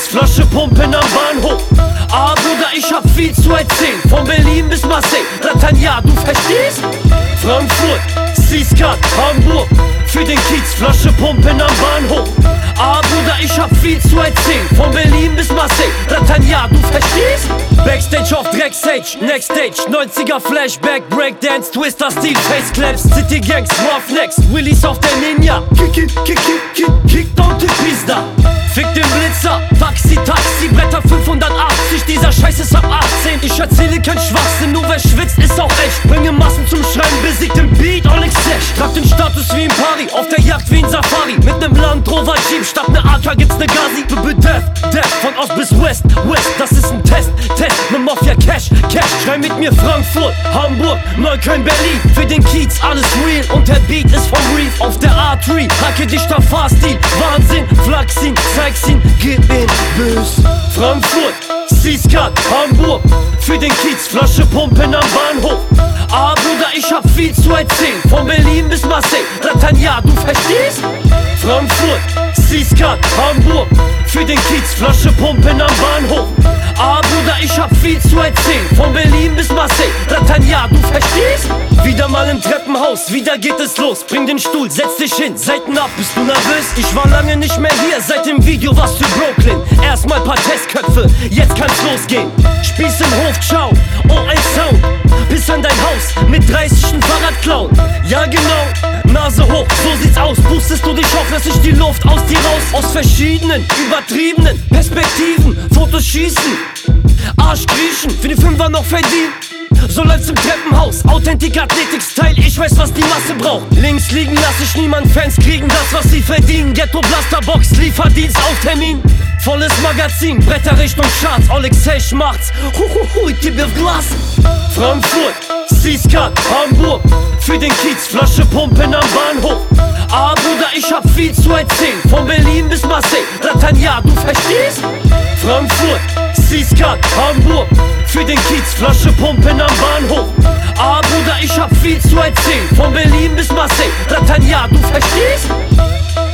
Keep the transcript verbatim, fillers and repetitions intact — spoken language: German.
Flasche pumpen am Bahnhof. Ah, Bruder, ich hab viel zu erzählen. Von Berlin bis Marseille, Bretagne, du verstehst? Frankfurt, Seaskat, Hamburg. Für den Kiez, Flasche pumpen am Bahnhof. Ah, Bruder, ich hab viel zu erzählen. Von Berlin bis Marseille, Bretagne, du verstehst? Backstage auf Dreckstage, Next Stage, neunziger Flashback, Breakdance, Twister, Steel, Faceclaps, City Gangs, Roughnecks, Willis auf der Ninja. Kick, kick, kick, kick, kick, kick down to Pizda. Fick den Blitzer, Taxi, Taxi, Bretter fünfhundertachtzig, dieser Scheiß ist ab achtzehn. Ich erzähle kein Schwachsinn, nur wer schwitzt ist auch echt. Bringe Massen zum Schreien, besiegt den Beat, Onyx Slash. Trag den Status wie im Pari, auf der Jagd wie in Safari. Mit nem Land Rover Jeep, statt ne A K gibt's ne Gazi. B-B Death, Death, von Ost bis West, West, das ist ein Test, Test, mit Mafia Cash, Cash. Schrei mit mir Frankfurt, Hamburg, Neukölln, Berlin. Für den Kiez alles real und der Beat ist vom Reef. Auf der A drei, hacke dich da Fahrstil, Wahnsinn, Flachsin, zeig's ihn, gib ihn bös. Frankfurt, Seaskat, Hamburg. Für den Kiez, Flasche pumpen am Bahnhof. Ah, Bruder, ich hab viel zu erzählen. Von Berlin bis Marseille, Bretagne, du verstehst? Frankfurt, Seaskat, Hamburg. Für den Kiez, Flasche pumpen am Bahnhof. Ah, Bruder, ich hab viel zu erzählen. Von Berlin bis Marseille, Bretagne, du verstehst? Wieder mal im Treppenhaus, wieder geht es los. Bring den Stuhl, setz dich hin, Seiten ab, bist du nervös? Ich war lange nicht mehr hier, seit dem Video was für Brooklyn. Erstmal paar Testköpfe, jetzt kann's losgehen. Spieß im Hof, ciao, oh ein Sound. Bis an dein Haus, mit dreißig ein Fahrrad klauen. Ja genau, Nase hoch, so sieht's aus. Boostest du dich auf, lass ich die Luft aus dir raus. Aus verschiedenen, übertriebenen Perspektiven, Fotos schießen, Arsch kriechen, für die Fünfer noch verdienen. So läuft's im Treppenhaus, Authentic Athletik-Style, ich weiß, was die Masse braucht. Links liegen lass ich niemand, Fans kriegen das, was sie verdienen. Ghetto Blasterbox, Lieferdienst auf Termin. Volles Magazin, Bretter Richtung Charts, Onyx Slash macht's. Huhuhu, ich geb auf Glas. Frankfurt, Seaskat, Hamburg. Für den Kiez, Flasche pumpen am Bahnhof. Ah, Bruder, ich hab viel zu erzählen. Von Berlin bis Marseille, Bretagne, du verstehst? Frankfurt, Seaskat, Hamburg. Für den Kiez, Flasche pumpen am Bahnhof. Ah, Bruder, ich hab viel zu erzählen. Von Berlin bis Marseille, Bretagne, du verstehst?